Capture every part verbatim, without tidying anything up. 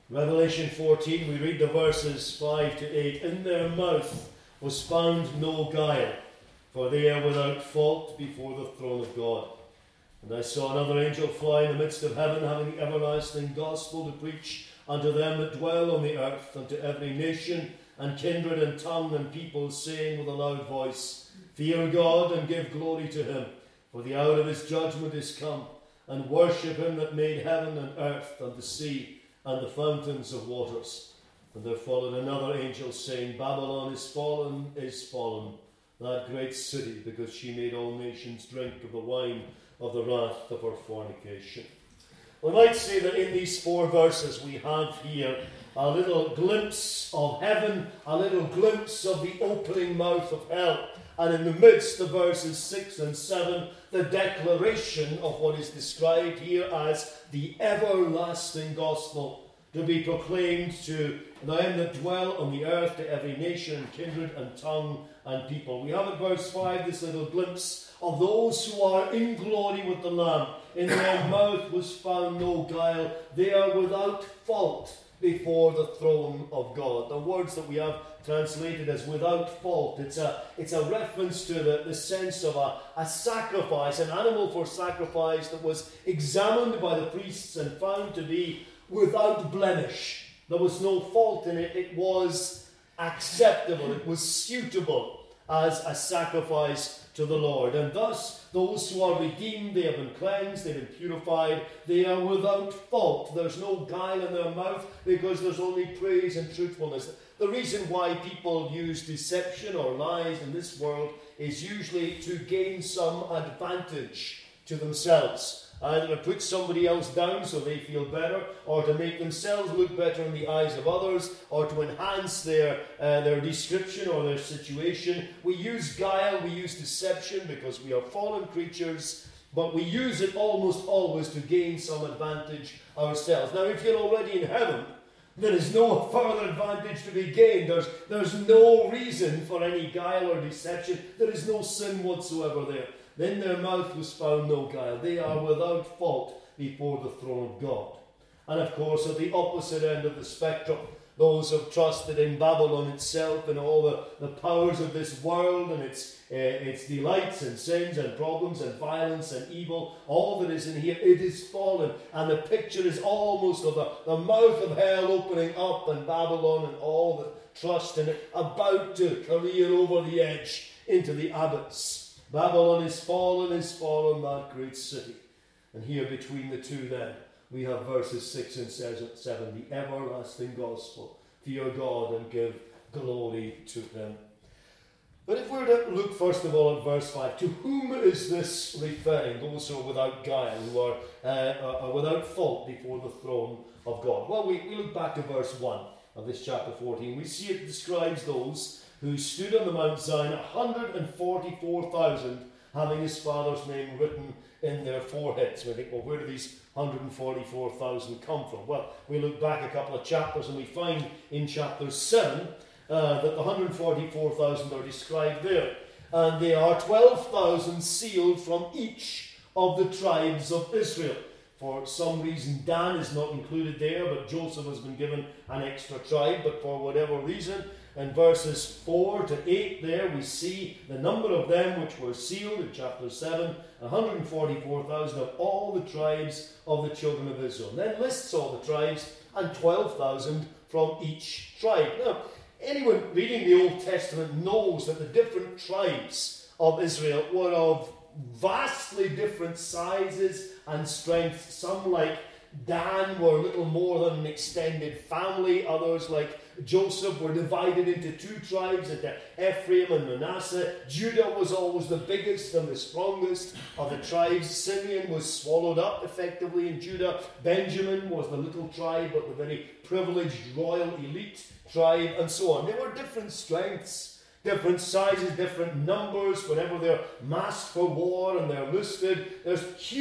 Revelation fourteen, we read the verses five to eight. In their mouth was found no guile, for they are without fault before the throne of God. And I saw another angel fly in the midst of heaven, having the everlasting gospel to preach unto them that dwell on the earth, and to every nation and kindred and tongue and people, saying with a loud voice, Fear God and give glory to him, for the hour of his judgment is come, and worship him that made heaven and earth and the sea and the fountains of waters. And there followed another angel, saying, Babylon is fallen, is fallen, that great city, because she made all nations drink of the wine of the wrath of her fornication. We might say that in these four verses we have here a little glimpse of heaven, a little glimpse of the opening mouth of hell, and in the midst of verses six and seven, the declaration of what is described here as the everlasting gospel, to be proclaimed to them that dwell on the earth, to every nation, kindred and tongue and people. We have at verse five this little glimpse of those who are in glory with the Lamb. In their mouth was found no guile. They are without fault before the throne of God. The words that we have translated as without fault, it's a, it's a reference to the, the sense of a, a sacrifice, an animal for sacrifice that was examined by the priests and found to be without blemish. There was no fault in it. It was acceptable. It was suitable as a sacrifice to the Lord. And thus, those who are redeemed, they have been cleansed, they've been purified, they are without fault. There's no guile in their mouth, because there's only praise and truthfulness. The reason why people use deception or lies in this world is usually to gain some advantage to themselves. Either to put somebody else down so they feel better, or to make themselves look better in the eyes of others, or to enhance their uh, their description or their situation. We use guile, we use deception because we are fallen creatures, but we use it almost always to gain some advantage ourselves. Now, if you're already in heaven, there is no further advantage to be gained. There's, there's no reason for any guile or deception. There is no sin whatsoever there. In their mouth was found no guile. They are without fault before the throne of God. And of course, at the opposite end of the spectrum, those who have trusted in Babylon itself and all the, the powers of this world and its, uh, its delights and sins and problems and violence and evil, all that is in here, it is fallen. And the picture is almost of the, the mouth of hell opening up, and Babylon and all that trust in it about to career over the edge into the abyss. Babylon is fallen, is fallen, that great city. And here between the two then, we have verses six and seven, the everlasting gospel. Fear God and give glory to him. But if we're to look first of all at verse five, to whom is this referring? Those who are without guile, who are, uh, are without fault before the throne of God. Well, we, we look back to verse one of this chapter fourteen. We see it describes those who stood on the Mount Zion, one hundred forty-four thousand, having his father's name written in their foreheads. We think, well, where do these one hundred forty-four thousand come from? Well, we look back a couple of chapters and we find in chapter seven uh, that the one hundred forty-four thousand are described there. And they are twelve thousand sealed from each of the tribes of Israel. For some reason, Dan is not included there, but Joseph has been given an extra tribe, but for whatever reason, in verses four to eight there, we see the number of them which were sealed in chapter seven, one hundred forty-four thousand of all the tribes of the children of Israel. And then lists all the tribes, and twelve thousand from each tribe. Now, anyone reading the Old Testament knows that the different tribes of Israel were of vastly different sizes and strengths. Some, like Dan, were little more than an extended family. Others, like Joseph, were divided into two tribes, into Ephraim and Manasseh. Judah was always the biggest and the strongest of the tribes. Simeon was swallowed up effectively in Judah. Benjamin was the little tribe, but the very privileged royal elite tribe, and so on. There were different strengths, different sizes, different numbers. Whenever they're massed for war and they're listed, there's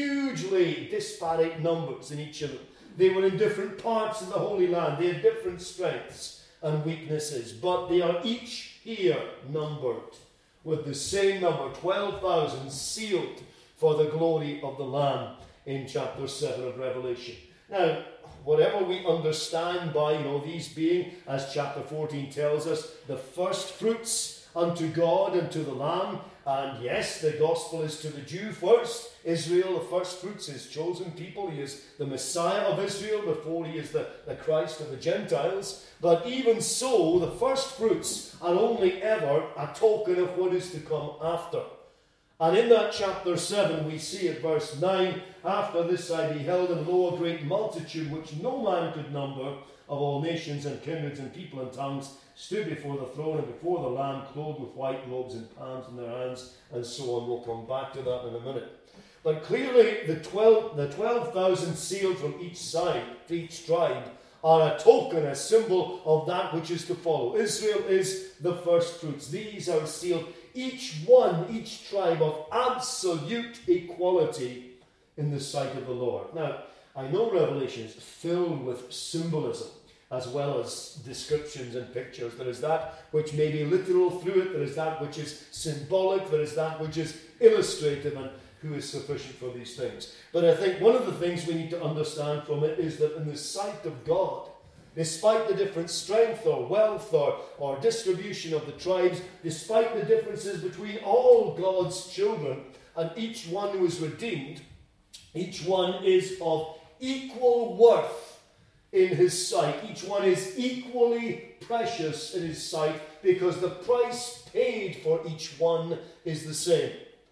hugely disparate numbers in each of them. They were in different parts of the Holy Land. They had different strengths and weaknesses, but they are each here numbered with the same number, twelve thousand, sealed for the glory of the Lamb in chapter seven of Revelation. Now, whatever we understand by, you know, these being, as chapter fourteen tells us, the first fruits unto God and to the Lamb, and yes, the gospel is to the Jew first. Israel, the first fruits, his chosen people. He is the Messiah of Israel before he is the, the Christ of the Gentiles. But even so, the first fruits are only ever a token of what is to come after. And in that chapter seven, we see at verse nine, after this I beheld, and lo, a great multitude, which no man could number, of all nations and kindreds and people and tongues, stood before the throne and before the Lamb, clothed with white robes and palms in their hands, and so on. We'll come back to that in a minute. But clearly, the twelve, the twelve thousand sealed from each side, to each tribe, are a token, a symbol of that which is to follow. Israel is the first fruits. These are sealed, each one, each tribe, of absolute equality in the sight of the Lord. Now, I know Revelation is filled with symbolism, as well as descriptions and pictures. There is that which may be literal through it. There is that which is symbolic. There is that which is illustrative, and who is sufficient for these things. But I think one of the things we need to understand from it is that in the sight of God, despite the different strength or wealth or, or distribution of the tribes, despite the differences between all God's children and each one who is redeemed, each one is of equal worth in his sight. Each one is equally precious in his sight, because the price paid for each one is the same.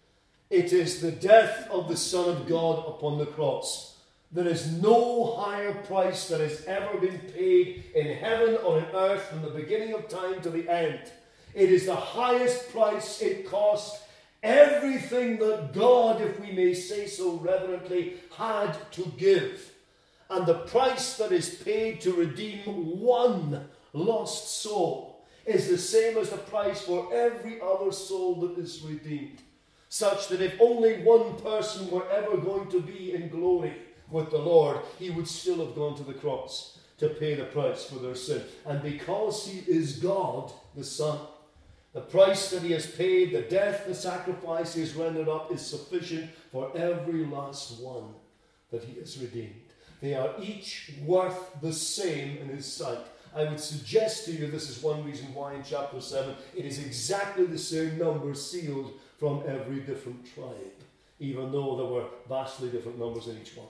It is the death of the Son of God upon the cross. There is no higher price that has ever been paid in heaven or in earth from the beginning of time to the end. It is the highest price. It cost everything that God, if we may say so reverently, had to give. And the price that is paid to redeem one lost soul is the same as the price for every other soul that is redeemed. Such that if only one person were ever going to be in glory with the Lord, he would still have gone to the cross to pay the price for their sin. And because he is God, the Son, the price that he has paid, the death, the sacrifice he has rendered up, is sufficient for every last one that he has redeemed. They are each worth the same in his sight. I would suggest to you, this is one reason why in chapter seven it is exactly the same number sealed from every different tribe, even though there were vastly different numbers in each one.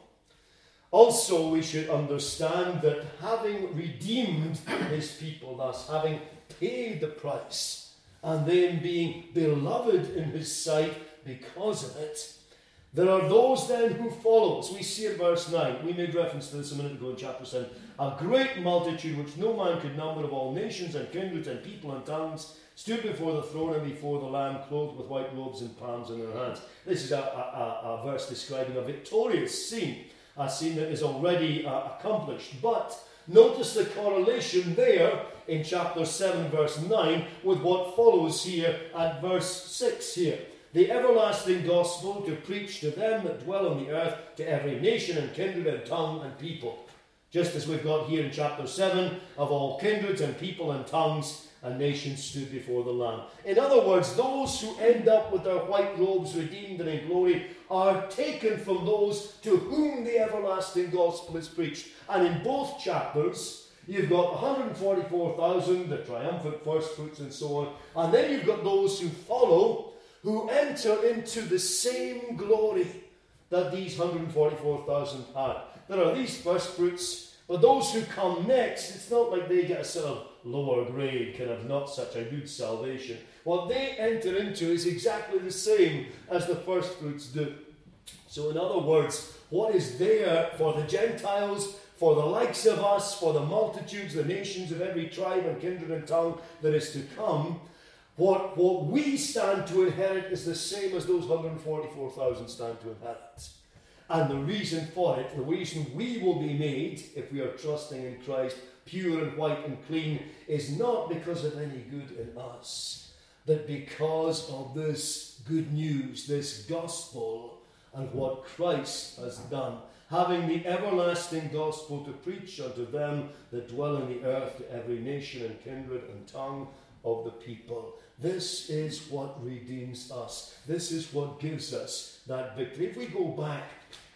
Also, we should understand that having redeemed his people, thus having paid the price, and then being beloved in his sight because of it, there are those then who follow. So we see in verse nine, we made reference to this a minute ago in chapter seven, a great multitude which no man could number, of all nations and kindreds and people and tongues, stood before the throne and before the Lamb, clothed with white robes and palms in their hands. This is a, a, a verse describing a victorious scene, a scene that is already uh, accomplished. But notice the correlation there in chapter seven, verse nine, with what follows here at verse six here. The everlasting gospel to preach to them that dwell on the earth, to every nation and kindred and tongue and people. Just as we've got here in chapter seven, of all kindreds and people and tongues and nations stood before the Lamb. In other words, those who end up with their white robes redeemed and in glory are taken from those to whom the everlasting gospel is preached. And in both chapters, you've got one hundred forty-four thousand, the triumphant first fruits and so on. And then you've got those who follow, who enter into the same glory that these one hundred forty-four thousand had. There are these first fruits, but those who come next, it's not like they get a sort of lower grade, kind of not such a good salvation. What they enter into is exactly the same as the first fruits do. So in other words, what is there for the Gentiles, for the likes of us, for the multitudes, the nations of every tribe and kindred and tongue that is to come, What, what we stand to inherit is the same as those one hundred forty-four thousand stand to inherit. And the reason for it, the reason we will be made, if we are trusting in Christ, pure and white and clean, is not because of any good in us, but because of this good news, this gospel, and what Christ has done. Having the everlasting gospel to preach unto them that dwell in the earth, to every nation and kindred and tongue of the people. This is what redeems us. This is what gives us that victory. If we go back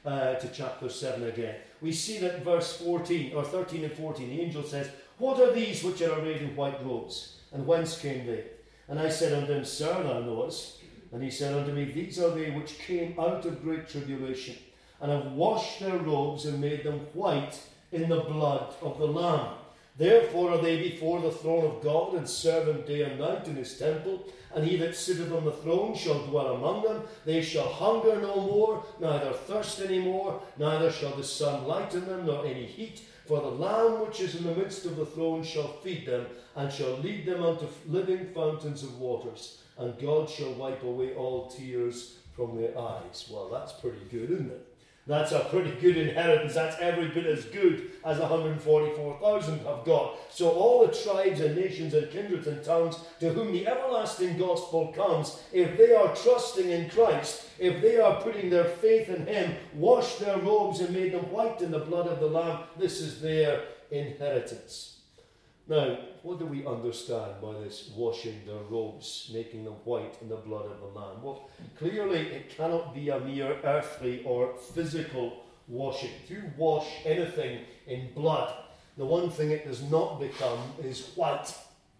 uh, to chapter seven again. We see that verse fourteen, or thirteen and fourteen, the angel says, "What are these which are arrayed in white robes? And whence came they?" And I said unto him, "Sir, thou knowest." And he said unto me, "These are they which came out of great tribulation, and have washed their robes and made them white in the blood of the Lamb. Therefore are they before the throne of God, and serve him day and night in his temple. And he that sitteth on the throne shall dwell among them. They shall hunger no more, neither thirst any more, neither shall the sun lighten them, nor any heat. For the Lamb which is in the midst of the throne shall feed them, and shall lead them unto living fountains of waters. And God shall wipe away all tears from their eyes." Well, that's pretty good, isn't it? That's a pretty good inheritance. That's every bit as good as one hundred forty-four thousand have got. So all the tribes and nations and kindreds and tongues to whom the everlasting gospel comes, if they are trusting in Christ, if they are putting their faith in him, washed their robes and made them white in the blood of the Lamb, this is their inheritance. Now, what do we understand by this washing their robes, making them white in the blood of the Lamb? Well, clearly it cannot be a mere earthly or physical washing. If you wash anything in blood, the one thing it does not become is white.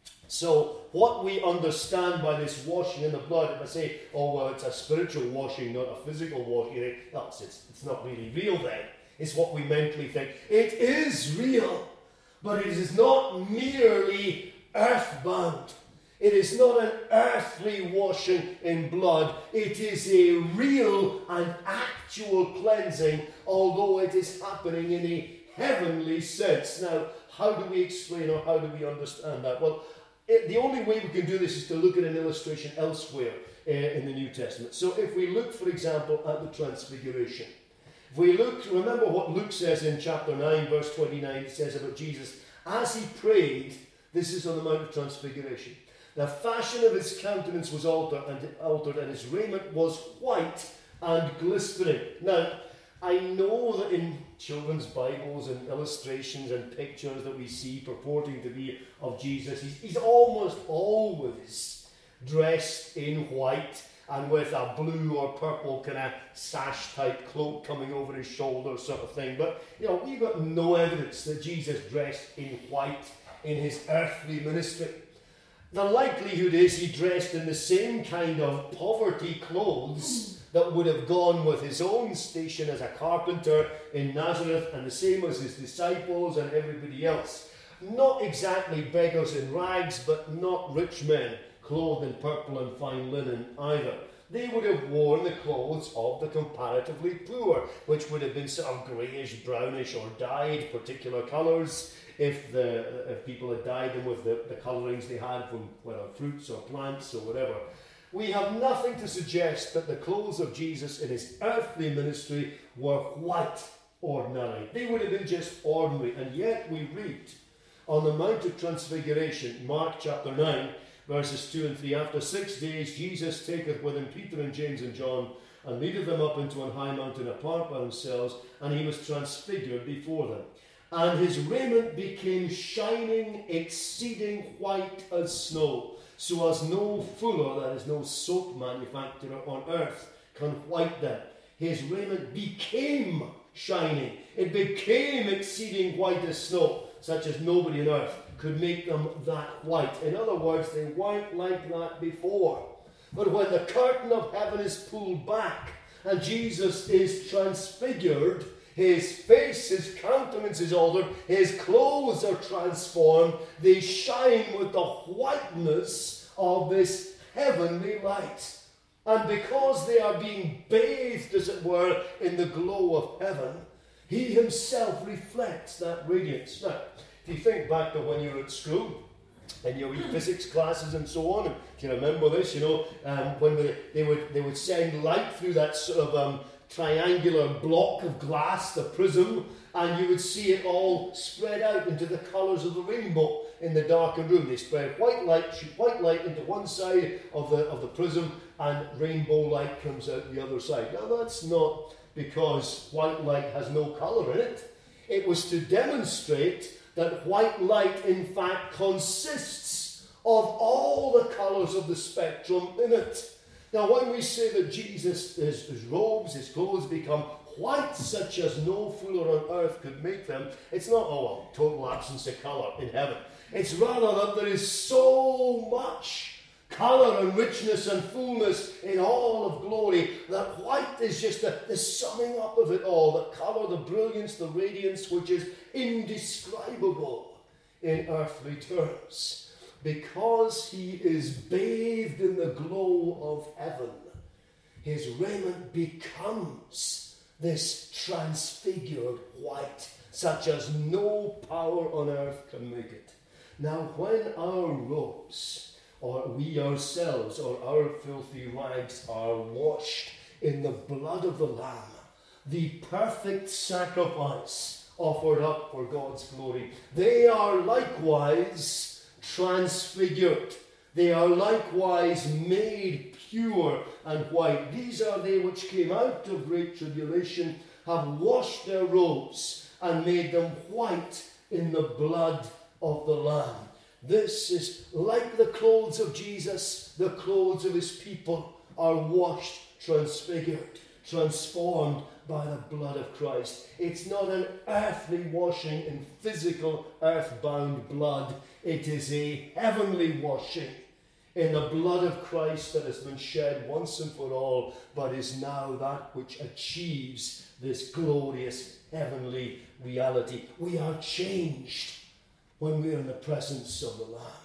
So what we understand by this washing in the blood, if I say, oh, well, it's a spiritual washing, not a physical washing, no, it's, it's not really real then. It's what we mentally think. It is real. But it is not merely earthbound. It is not an earthly washing in blood. It is a real and actual cleansing, although it is happening in a heavenly sense. Now, how do we explain or how do we understand that? Well, it, the only way we can do this is to look at an illustration elsewhere uh, in the New Testament. So if we look, for example, at the Transfiguration. If we look, remember what Luke says in chapter nine, verse twenty-nine, it says about Jesus, as he prayed, this is on the Mount of Transfiguration, the fashion of his countenance was altered and, altered, and his raiment was white and glistening. Now, I know that in children's Bibles and illustrations and pictures that we see purporting to be of Jesus, he's, he's almost always dressed in white, and with a blue or purple kind of sash-type cloak coming over his shoulder sort of thing. But, you know, we've got no evidence that Jesus dressed in white in his earthly ministry. The likelihood is he dressed in the same kind of poverty clothes that would have gone with his own station as a carpenter in Nazareth, and the same as his disciples and everybody else. Not exactly beggars in rags, but not rich men clothed in purple and fine linen either. They would have worn the clothes of the comparatively poor, which would have been sort of greyish, brownish, or dyed particular colours, if the if people had dyed them with the, the colourings they had from whether fruits or plants or whatever. We have nothing to suggest that the clothes of Jesus in his earthly ministry were white ordinary. They would have been just ordinary. And yet we read on the Mount of Transfiguration, Mark chapter nine, verses two and three, after six days Jesus taketh with him Peter and James and John, and leadeth them up into an high mountain apart by themselves, and he was transfigured before them. And his raiment became shining, exceeding white as snow, so as no fuller, that is, no soap manufacturer on earth, can white them. His raiment became shining. It became exceeding white as snow, such as nobody on earth could make them that white. In other words, they weren't like that before. But when the curtain of heaven is pulled back and Jesus is transfigured, his face, his countenance is altered, his clothes are transformed, they shine with the whiteness of this heavenly light. And because they are being bathed, as it were, in the glow of heaven, he himself reflects that radiance. Now, if you think back to when you were at school, and your physics classes and so on, and if you remember this, you know, um, when they, they would they would send light through that sort of um, triangular block of glass, the prism, and you would see it all spread out into the colours of the rainbow in the darkened room. They spread white light, shoot white light into one side of the of the prism, and rainbow light comes out the other side. Now that's not because white light has no colour in it. It was to demonstrate that white light in fact consists of all the colours of the spectrum in it. Now when we say that Jesus, his, his robes, his clothes become white such as no fuller on earth could make them. It's not, oh, well, total absence of colour in heaven. It's rather that there is so much colour and richness and fullness in all of glory that white is just the, the summing up of it all. The colour, the brilliance, the radiance, which is indescribable in earthly terms. Because he is bathed in the glow of heaven, his raiment becomes this transfigured white, such as no power on earth can make it. Now, when our robes, or we ourselves, or our filthy rags are washed in the blood of the Lamb, the perfect sacrifice offered up for God's glory, they are likewise transfigured. They are likewise made pure and white. These are they which came out of great tribulation, have washed their robes and made them white in the blood of the Lamb. This is like the clothes of Jesus. The clothes of his people are washed, transfigured, transformed by the blood of Christ. It's not an earthly washing in physical earthbound blood. It is a heavenly washing in the blood of Christ that has been shed once and for all, but is now that which achieves this glorious heavenly reality. We are changed when we are in the presence of the Lamb.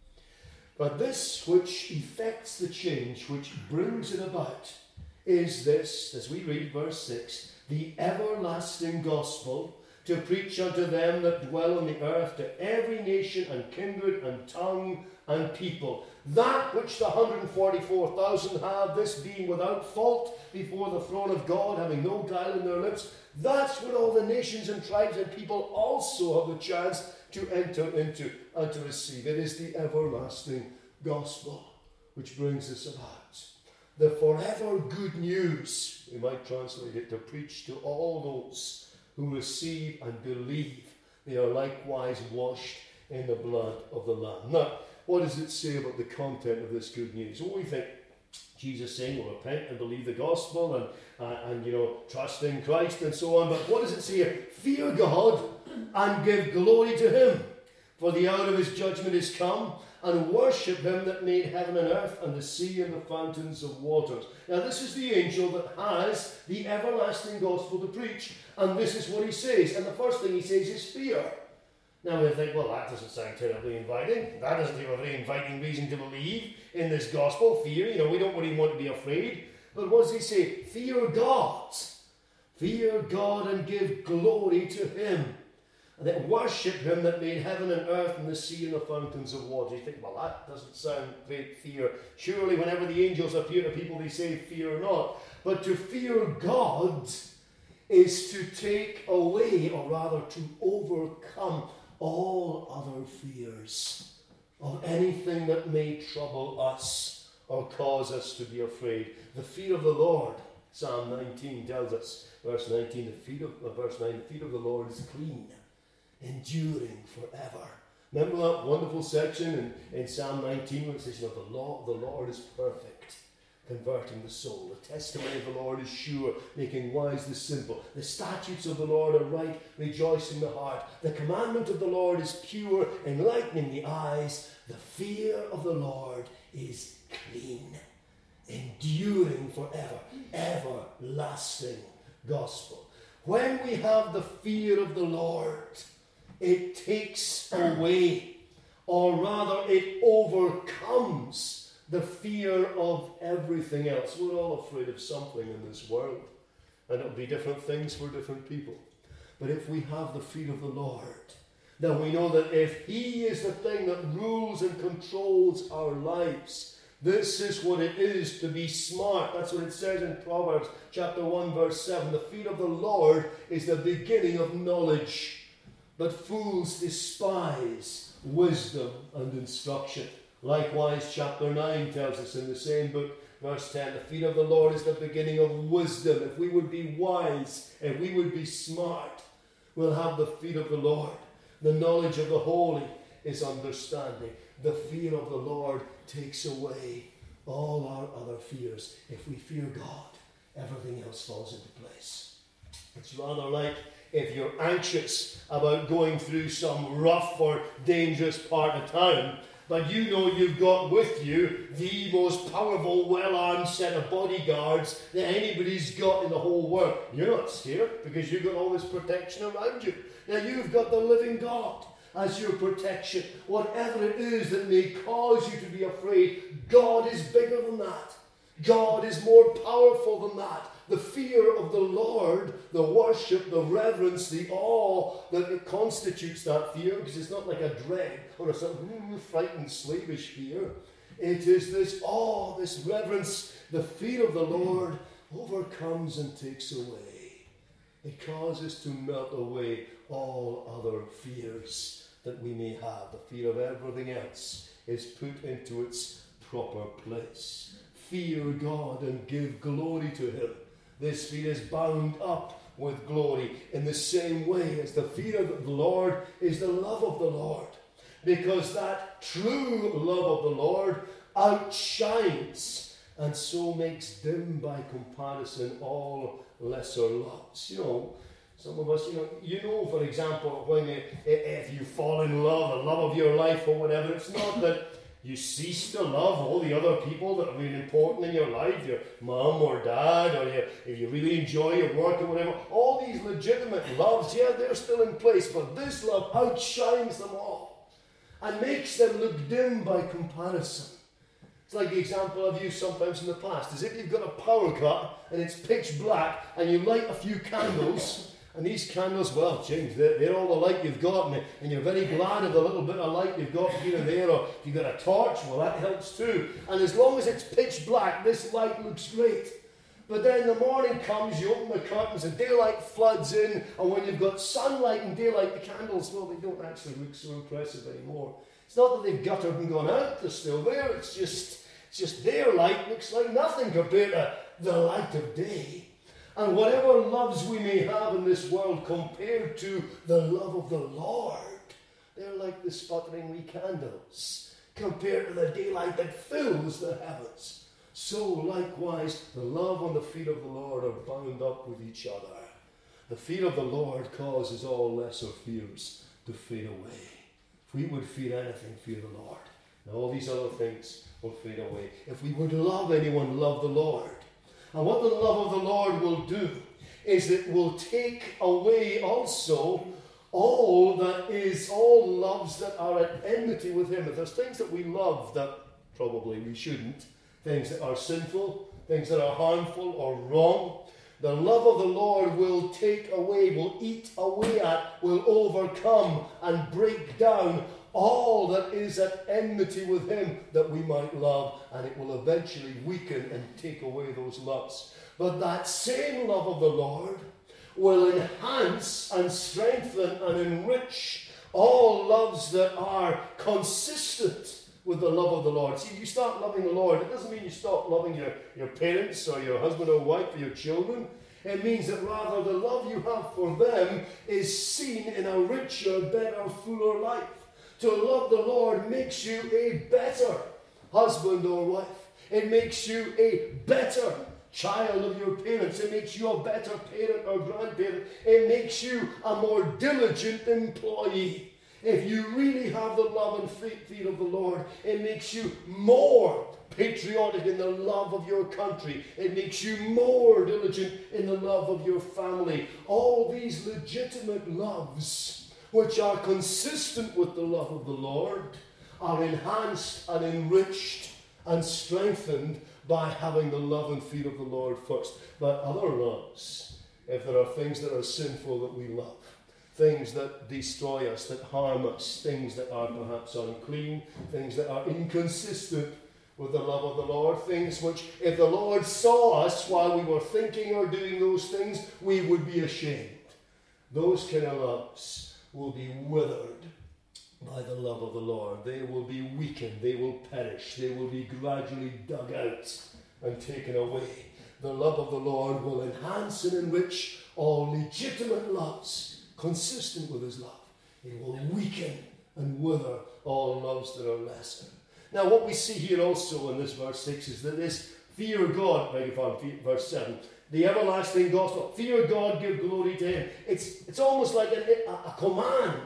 But this which effects the change, which brings it about, is this, as we read verse six, the everlasting gospel, to preach unto them that dwell on the earth, to every nation and kindred and tongue and people. That which the one hundred forty-four thousand have, this being without fault before the throne of God, having no guile in their lips, that's what all the nations and tribes and people also have the chance to enter into and to receive. It is the everlasting gospel which brings us about. The forever good news, we might translate it, to preach to all those who receive and believe. They are likewise washed in the blood of the Lamb. Now, what does it say about the content of this good news? Well, we think Jesus saying, well, repent and believe the gospel and, uh, and, you know, trust in Christ and so on. But what does it say here? Fear God and give glory to him, for the hour of his judgment is come, and worship him that made heaven and earth and the sea and the fountains of waters. Now this is the angel that has the everlasting gospel to preach, and this is what he says. And the first thing he says is fear. Now we think, well, that doesn't sound terribly inviting. That doesn't give a very inviting reason to believe in this gospel. Fear, you know, we don't really want to be afraid. But what does he say? Fear God. Fear God and give glory to him. And then worship him that made heaven and earth and the sea and the fountains of water. You think, well, that doesn't sound great fear. Surely whenever the angels appear to people, they say, fear not. But to fear God is to take away, or rather to overcome, all other fears of anything that may trouble us or cause us to be afraid. The fear of the Lord, Psalm nineteen tells us, verse nineteen, the feet of, uh, verse nine, the feet of the Lord is clean, enduring forever. Remember that wonderful section in, in Psalm nineteen where it says, you know, the law of the Lord is perfect, converting the soul. The testimony of the Lord is sure, making wise the simple. The statutes of the Lord are right, rejoicing the heart. The commandment of the Lord is pure, enlightening the eyes. The fear of the Lord is clean, enduring forever, everlasting gospel. When we have the fear of the Lord, it takes away, or rather it overcomes the fear of everything else. We're all afraid of something in this world, and it'll be different things for different people. But if we have the fear of the Lord, then we know that if he is the thing that rules and controls our lives, this is what it is to be smart. That's what it says in Proverbs chapter one verse seven. The fear of the Lord is the beginning of knowledge, but fools despise wisdom and instruction. Likewise, chapter nine tells us in the same book, verse ten, the fear of the Lord is the beginning of wisdom. If we would be wise, if we would be smart, we'll have the fear of the Lord. The knowledge of the holy is understanding. The fear of the Lord takes away all our other fears. If we fear God, everything else falls into place. It's rather like if you're anxious about going through some rough or dangerous part of town, but you know you've got with you the most powerful, well-armed set of bodyguards that anybody's got in the whole world. You're not scared because you've got all this protection around you. Now you've got the living God as your protection. Whatever it is that may cause you to be afraid, God is bigger than that. God is more powerful than that. The fear of the Lord, the worship, the reverence, the awe that it constitutes that fear, because it's not like a dread or a sort of mm, frightened, slavish fear. It is this awe, this reverence, the fear of the Lord overcomes and takes away. It causes to melt away all other fears that we may have. The fear of everything else is put into its proper place. Fear God and give glory to Him. This fear is bound up with glory in the same way as the fear of the Lord is the love of the Lord. Because that true love of the Lord outshines and so makes dim by comparison all lesser loves. You know, some of us, you know, you know, for example, when you, if you fall in love, the love of your life or whatever, it's not that you cease to love all the other people that have been important in your life, your mum or dad, or you, if you really enjoy your work or whatever. All these legitimate loves, yeah, they're still in place, but this love outshines them all and makes them look dim by comparison. It's like the example I've used sometimes in the past, as if you've got a power cut and it's pitch black and you light a few candles. And these candles, well, James, they're, they're all the light you've got, and, and you're very glad of the little bit of light you've got here and there, or if you've got a torch, well, that helps too. And as long as it's pitch black, this light looks great. But then the morning comes, you open the curtains, and daylight floods in, and when you've got sunlight and daylight, the candles, well, they don't actually look so impressive anymore. It's not that they've guttered and gone out, they're still there, it's just, it's just their light looks like nothing compared to the light of day. And whatever loves we may have in this world compared to the love of the Lord, they're like the sputtering wee candles compared to the daylight that fills the heavens. So likewise, the love and the fear of the Lord are bound up with each other. The fear of the Lord causes all lesser fears to fade away. If we would fear anything, fear the Lord. And all these other things will fade away. If we would love anyone, love the Lord. And what the love of the Lord will do is it will take away also all that is, all loves that are at enmity with Him. If there's things that we love that probably we shouldn't, things that are sinful, things that are harmful or wrong, the love of the Lord will take away, will eat away at, will overcome and break down all that is at enmity with Him that we might love, and it will eventually weaken and take away those loves. But that same love of the Lord will enhance and strengthen and enrich all loves that are consistent with the love of the Lord. See, you start loving the Lord, it doesn't mean you stop loving your, your parents or your husband or wife or your children. It means that rather the love you have for them is seen in a richer, better, fuller life. To love the Lord makes you a better husband or wife. It makes you a better child of your parents. It makes you a better parent or grandparent. It makes you a more diligent employee. If you really have the love and fear of the Lord, it makes you more patriotic in the love of your country. It makes you more diligent in the love of your family. All these legitimate loves, which are consistent with the love of the Lord, are enhanced and enriched and strengthened by having the love and fear of the Lord first. But other loves, if there are things that are sinful that we love, things that destroy us, that harm us, things that are perhaps unclean, things that are inconsistent with the love of the Lord, things which, if the Lord saw us while we were thinking or doing those things, we would be ashamed. Those kind of loves will be withered by the love of the Lord. They will be weakened. They will perish. They will be gradually dug out and taken away. The love of the Lord will enhance and enrich all legitimate loves consistent with His love. It will weaken and wither all loves that are lesser. Now, what we see here also in this verse six is that this fear God, beg your pardon, verse seven, The everlasting gospel. Fear God, give glory to him. It's, it's almost like an, a, a command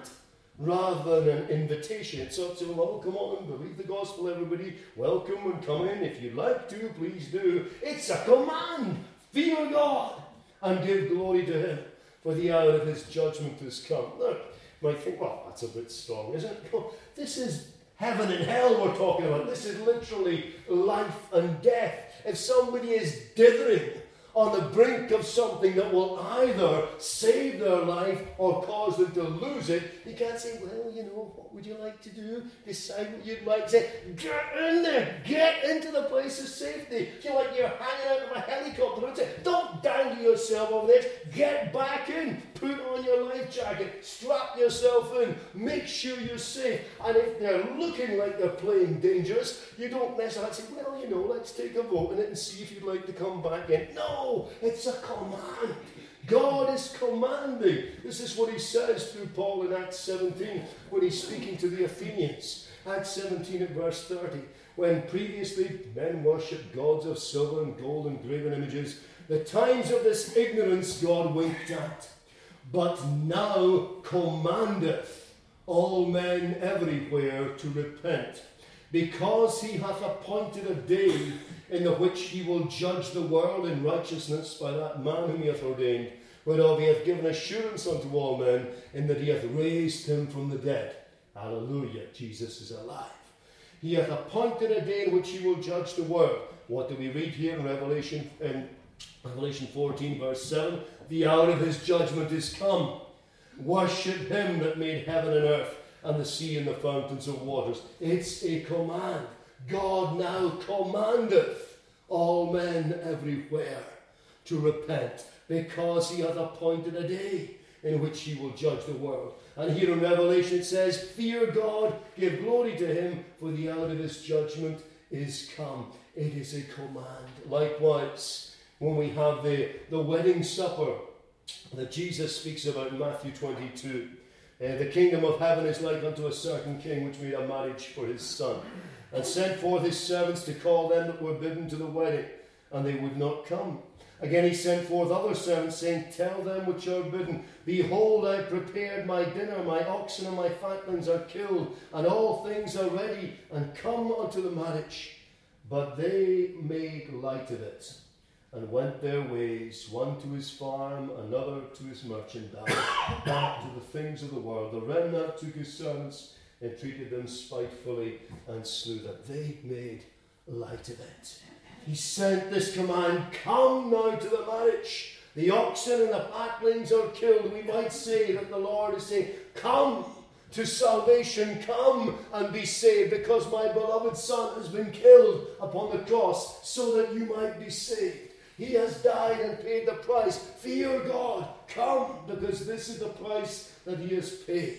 rather than an invitation. It's sort of, well, come on and believe the gospel, everybody. Welcome and come in. If you'd like to, please do. It's a command. Fear God and give glory to him, for the hour of his judgment has come. Now, you might think, well, that's a bit strong, isn't it? This is heaven and hell we're talking about. This is literally life and death. If somebody is dithering on the brink of something that will either save their life or cause them to lose it, you can't say, well, you know, what would you like to do? Decide what you'd like to say. Get in there. Get into the place of safety. Feel like you're hanging out of a helicopter. Don't, say, don't dangle yourself over there. Get back in. Put on your life jacket. Strap yourself in. Make sure you're safe. And if they're looking like they're playing dangerous, you don't necessarily say, well, you know, let's take a vote in it and see if you'd like to come back in. No, it's a command. God is commanding. This is what he says through Paul in Acts seventeen when he's speaking to the Athenians. Acts seventeen at verse thirty. When previously men worshipped gods of silver and gold and graven images, the times of this ignorance God winked at. But now commandeth all men everywhere to repent, because he hath appointed a day in the which he will judge the world in righteousness by that man whom he hath ordained, whereof he hath given assurance unto all men, in that he hath raised him from the dead. Hallelujah, Jesus is alive. He hath appointed a day in which he will judge the world. What do we read here in Revelation, in Revelation fourteen, verse seven? The hour of his judgment is come. Worship him that made heaven and earth, and the sea and the fountains of waters. It's a command. God now commandeth all men everywhere to repent, because he hath appointed a day in which he will judge the world. And here in Revelation it says, fear God, give glory to him, for the hour of his judgment is come. It is a command. Likewise, when we have the, the wedding supper that Jesus speaks about in Matthew twenty-two, Uh, the kingdom of heaven is like unto a certain king which made a marriage for his son, and sent forth his servants to call them that were bidden to the wedding, and they would not come. Again he sent forth other servants, saying, tell them which are bidden, behold, I have prepared my dinner, my oxen and my fatlings are killed, and all things are ready, and come unto the marriage. But they made light of it, and went their ways, one to his farm, another to his merchandise, back to the things of the world. The remnant took his servants, and treated them spitefully, and slew them. They made light of it. He sent this command, come now to the marriage. The oxen and the fatlings are killed. We might say that the Lord is saying, come to salvation, come and be saved, because my beloved Son has been killed upon the cross, so that you might be saved. He has died and paid the price. Fear God. Come, because this is the price that he has paid.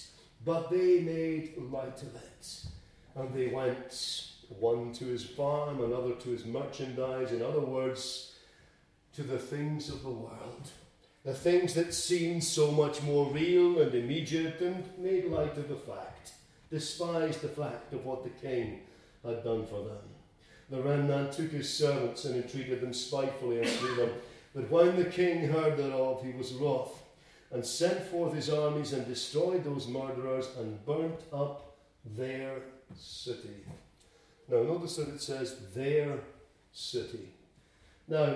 But they made light of it. And they went, one to his farm, another to his merchandise. In other words, to the things of the world. The things that seemed so much more real and immediate, and made light of the fact. Despised the fact of what the king had done for them. The remnant took his servants and entreated them spitefully and slew them. But when the king heard thereof, he was wroth, and sent forth his armies and destroyed those murderers and burnt up their city. Now notice that it says their city. Now,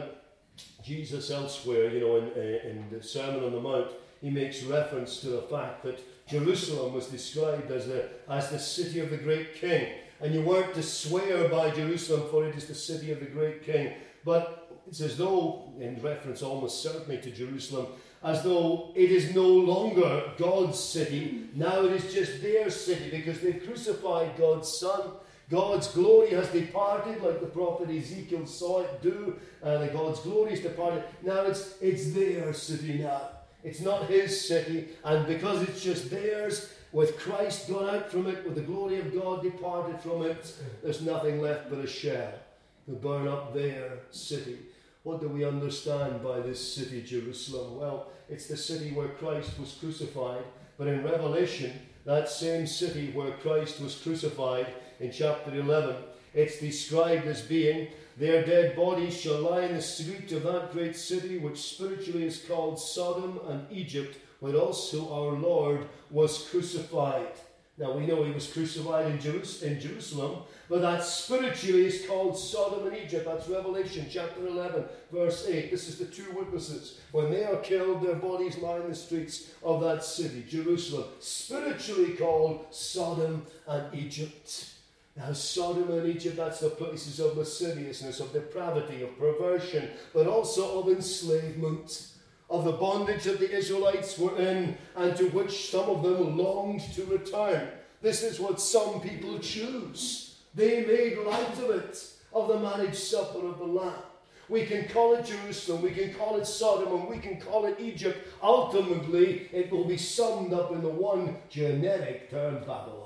Jesus elsewhere, you know, in, in the Sermon on the Mount, he makes reference to the fact that Jerusalem was described as the, as the city of the great king. And you weren't to swear by Jerusalem, for it is the city of the great king. But it's as though, in reference almost certainly to Jerusalem, as though it is no longer God's city. Now it is just their city, because they've crucified God's Son. God's glory has departed, like the prophet Ezekiel saw it do. Uh, the God's glory has departed. Now it's, it's their city now. It's not his city. And because it's just theirs, with Christ gone out from it, with the glory of God departed from it, there's nothing left but a shell to burn up their city. What do we understand by this city, Jerusalem? Well, it's the city where Christ was crucified. But in Revelation, that same city where Christ was crucified, in chapter eleven, it's described as being, their dead bodies shall lie in the street of that great city, which spiritually is called Sodom and Egypt, where also our Lord was crucified. Now we know he was crucified in, Jerus- in Jerusalem, but that spiritually is called Sodom and Egypt. That's Revelation chapter eleven, verse eight. This is the two witnesses. When they are killed, their bodies lie in the streets of that city, Jerusalem, spiritually called Sodom and Egypt. Now Sodom and Egypt, that's the places of lasciviousness, of depravity, of perversion, but also of enslavement, of the bondage that the Israelites were in and to which some of them longed to return. This is what some people choose. They made light of it, of the marriage supper of the Lamb. We can call it Jerusalem, we can call it Sodom, and we can call it Egypt. Ultimately, it will be summed up in the one generic term, Babylon.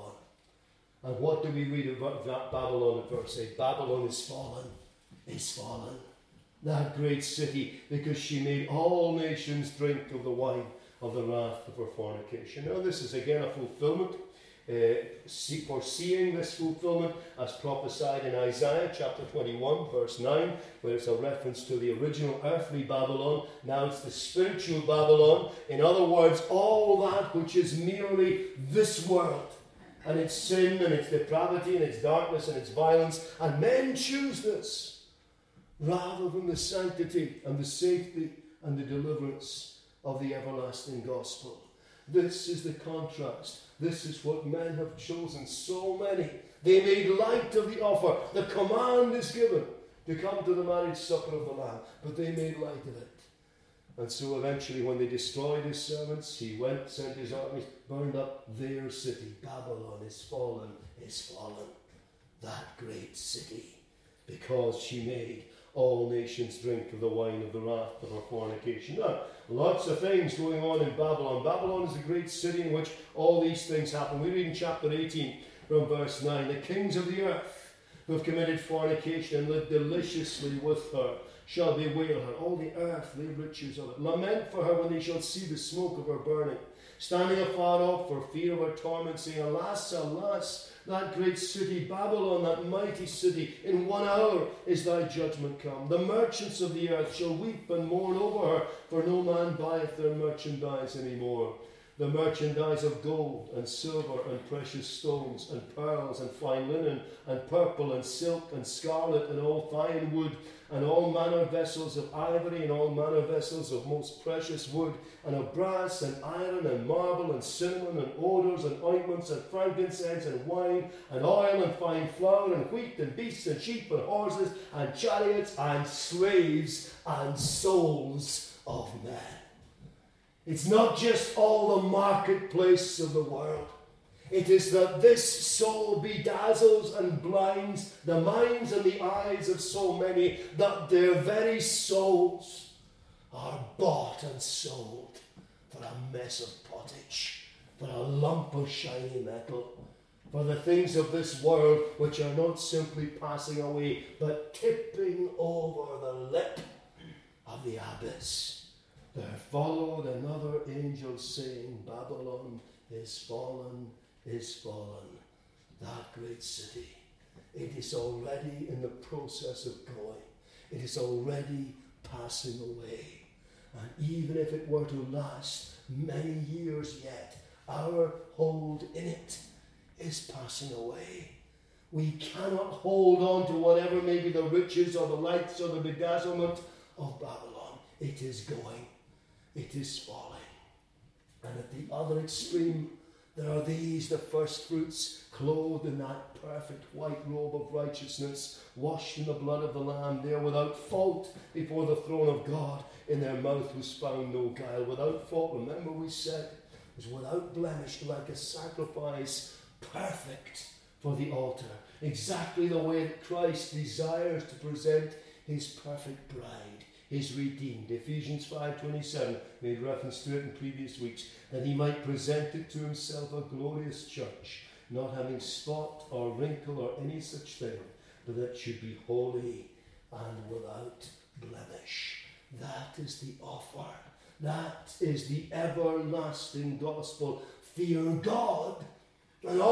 And what do we read about Babylon in verse eight? Babylon is fallen, is fallen. That great city, because she made all nations drink of the wine of the wrath of her fornication. Now this is again a fulfillment, uh, see, foreseeing this fulfillment as prophesied in Isaiah chapter twenty-one verse nine, where it's a reference to the original earthly Babylon. Now it's the spiritual Babylon. In other words, all that which is merely this world, and its sin and its depravity and its darkness and its violence, and men choose this rather than the sanctity and the safety and the deliverance of the everlasting gospel. This is the contrast. This is what men have chosen. So many. They made light of the offer. The command is given to come to the marriage supper of the Lamb, but they made light of it. And so eventually when they destroyed his servants, he went, sent his armies, burned up their city. Babylon is fallen, is fallen. That great city, because she made all nations drink of the wine of the wrath of her fornication. Now, lots of things going on in Babylon. Babylon is a great city in which all these things happen. We read in chapter eighteen from verse nine, the kings of the earth who have committed fornication and lived deliciously with her shall bewail her, all the earthly riches of it. Lament for her when they shall see the smoke of her burning, standing afar off for fear of her torment, saying, alas, alas, that great city, Babylon, that mighty city, in one hour is thy judgment come. The merchants of the earth shall weep and mourn over her, for no man buyeth their merchandise any more. The merchandise of gold and silver and precious stones and pearls and fine linen and purple and silk and scarlet and all fine wood and all manner vessels of ivory and all manner vessels of most precious wood and of brass and iron and marble and cinnamon and odours and ointments and frankincense and wine and oil and fine flour and wheat and beasts and sheep and horses and chariots and slaves and souls of men. It's not just all the marketplace of the world. It is that this soul bedazzles and blinds the minds and the eyes of so many that their very souls are bought and sold for a mess of pottage, for a lump of shiny metal, for the things of this world which are not simply passing away, but tipping over the lip of the abyss. There followed another angel saying, Babylon is fallen, is fallen, that great city. It is already in the process of going. It is already passing away. And even if it were to last many years yet, our hold in it is passing away. We cannot hold on to whatever may be the riches or the lights or the bedazzlement of Babylon. It is going. It is falling. And at the other extreme, there are these, the first fruits, clothed in that perfect white robe of righteousness, washed in the blood of the Lamb. They are without fault before the throne of God. In their mouth was found no guile. Without fault, remember we said, was without blemish, like a sacrifice, perfect for the altar. Exactly the way that Christ desires to present his perfect bride, his redeemed. Ephesians five twenty-seven made reference to it in previous weeks, that he might present it to himself a glorious church, not having spot or wrinkle or any such thing, but that should be holy and without blemish. That is the offer. That is the everlasting gospel. Fear God, and all these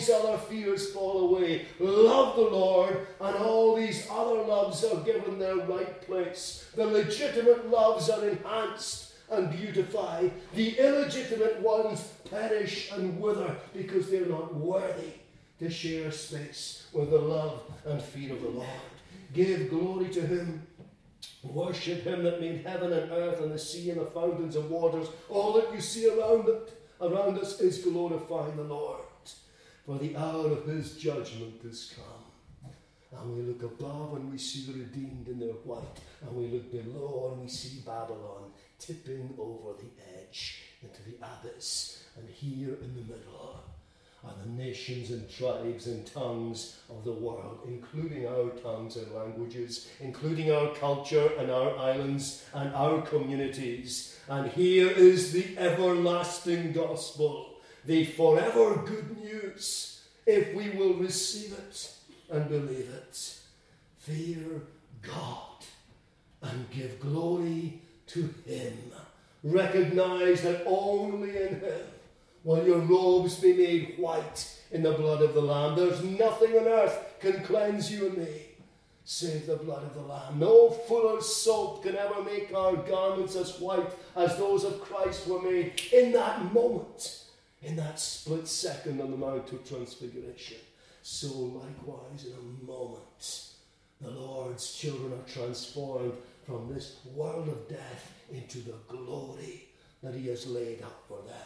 these other fears fall away. Love the Lord, and all these other loves are given their right place. The legitimate loves are enhanced and beautified. The illegitimate ones perish and wither because they're not worthy to share space with the love and fear of the Lord. Give glory to him. Worship him that made heaven and earth and the sea and the fountains of waters. All that you see around it, around us is glorifying the Lord. For the hour of his judgment is come. And we look above and we see the redeemed in their white. And we look below and we see Babylon tipping over the edge into the abyss. And here in the middle are the nations and tribes and tongues of the world, including our tongues and languages, including our culture and our islands and our communities. And here is the everlasting gospel, the forever good news, if we will receive it and believe it. Fear God and give glory to him. Recognize that only in him will your robes be made white in the blood of the Lamb. There's nothing on earth can cleanse you and me save the blood of the Lamb. No fuller's soap can ever make our garments as white as those of Christ were made in that moment, in that split second on the Mount of Transfiguration. So likewise, in a moment, the Lord's children are transformed from this world of death into the glory that he has laid up for them.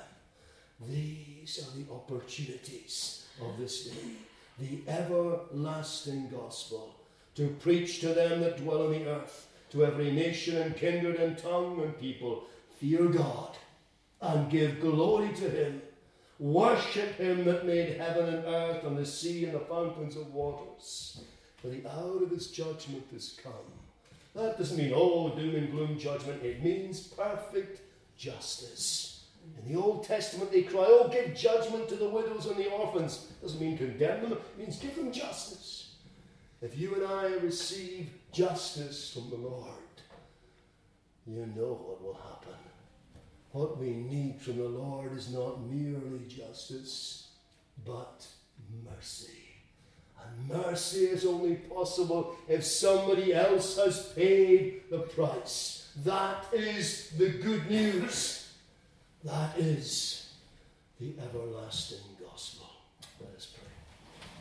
These are the opportunities of this day, the everlasting gospel, to preach to them that dwell on the earth, to every nation and kindred and tongue and people. Fear God and give glory to him. Worship him that made heaven and earth and the sea and the fountains of waters. For the hour of his judgment is come. That doesn't mean, oh, doom and gloom judgment. It means perfect justice. In the Old Testament they cry, oh, give judgment to the widows and the orphans. Doesn't mean condemn them, it means give them justice. If you and I receive justice from the Lord, you know what will happen. What we need from the Lord is not merely justice, but mercy. And mercy is only possible if somebody else has paid the price. That is the good news. That is the everlasting gospel. Let us pray.